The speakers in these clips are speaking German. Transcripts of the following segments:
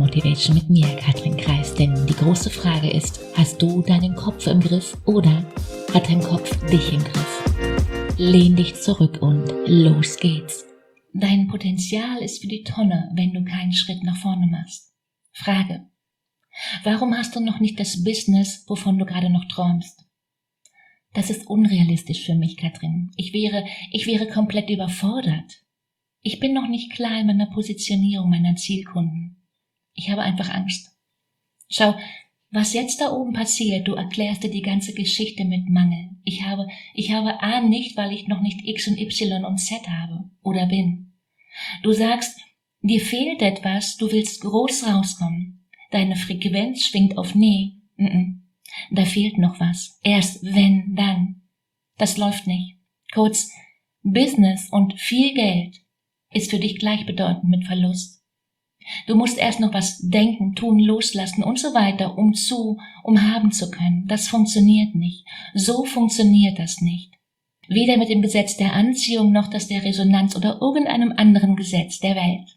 Motivation mit mir, Katrin Kreis. Denn die große Frage ist, hast du deinen Kopf im Griff oder hat dein Kopf dich im Griff? Lehn dich zurück und los geht's. Dein Potenzial ist für die Tonne, wenn du keinen Schritt nach vorne machst. Frage: Warum hast du noch nicht das Business, wovon du gerade noch träumst? Das ist unrealistisch für mich, Katrin. Ich wäre komplett überfordert. Ich bin noch nicht klar in meiner Positionierung meiner Zielkunden. Ich habe einfach Angst. Schau, was jetzt da oben passiert, du erklärst dir die ganze Geschichte mit Mangel. Ich habe A nicht, weil ich noch nicht X und Y und Z habe oder bin. Du sagst, dir fehlt etwas, du willst groß rauskommen. Deine Frequenz schwingt auf Nee. Da fehlt noch was. Erst wenn, dann. Das läuft nicht. Kurz, Business und viel Geld ist für dich gleichbedeutend mit Verlust. Du musst erst noch was denken, tun, loslassen und so weiter, um haben zu können. Das funktioniert nicht. So funktioniert das nicht. Weder mit dem Gesetz der Anziehung noch das der Resonanz oder irgendeinem anderen Gesetz der Welt.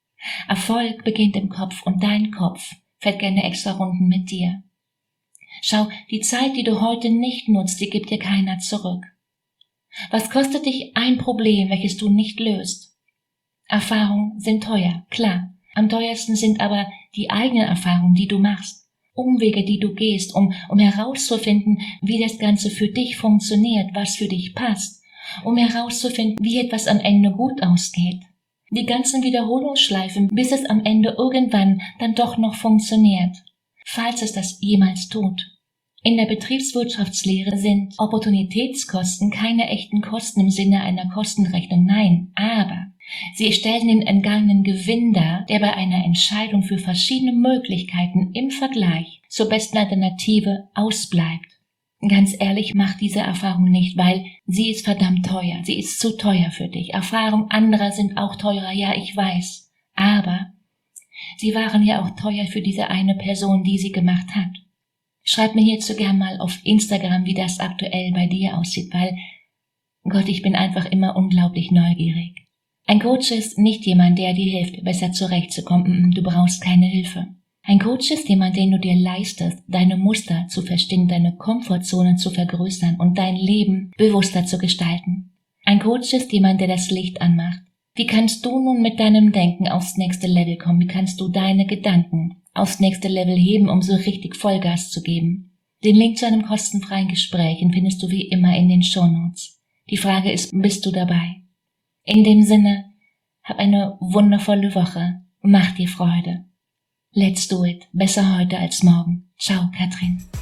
Erfolg beginnt im Kopf und dein Kopf fährt gerne extra Runden mit dir. Schau, die Zeit, die du heute nicht nutzt, die gibt dir keiner zurück. Was kostet dich ein Problem, welches du nicht löst? Erfahrungen sind teuer, klar. Am teuersten sind aber die eigenen Erfahrungen, die du machst. Umwege, die du gehst, um herauszufinden, wie das Ganze für dich funktioniert, was für dich passt. Um herauszufinden, wie etwas am Ende gut ausgeht. Die ganzen Wiederholungsschleifen, bis es am Ende irgendwann dann doch noch funktioniert. Falls es das jemals tut. In der Betriebswirtschaftslehre sind Opportunitätskosten keine echten Kosten im Sinne einer Kostenrechnung, nein, aber sie stellen den entgangenen Gewinn dar, der bei einer Entscheidung für verschiedene Möglichkeiten im Vergleich zur besten Alternative ausbleibt. Ganz ehrlich, mach diese Erfahrung nicht, weil sie ist verdammt teuer, sie ist zu teuer für dich. Erfahrungen anderer sind auch teurer, ja, ich weiß, aber sie waren ja auch teuer für diese eine Person, die sie gemacht hat. Schreib mir hierzu gern mal auf Instagram, wie das aktuell bei dir aussieht, weil, Gott, ich bin einfach immer unglaublich neugierig. Ein Coach ist nicht jemand, der dir hilft, besser zurechtzukommen. Du brauchst keine Hilfe. Ein Coach ist jemand, den du dir leistest, deine Muster zu verstehen, deine Komfortzone zu vergrößern und dein Leben bewusster zu gestalten. Ein Coach ist jemand, der das Licht anmacht. Wie kannst du nun mit deinem Denken aufs nächste Level kommen? Wie kannst du deine Gedanken aufs nächste Level heben, um so richtig Vollgas zu geben? Den Link zu einem kostenfreien Gespräch findest du wie immer in den Shownotes. Die Frage ist, bist du dabei? In dem Sinne, hab eine wundervolle Woche. Mach dir Freude. Let's do it. Besser heute als morgen. Ciao, Katrin.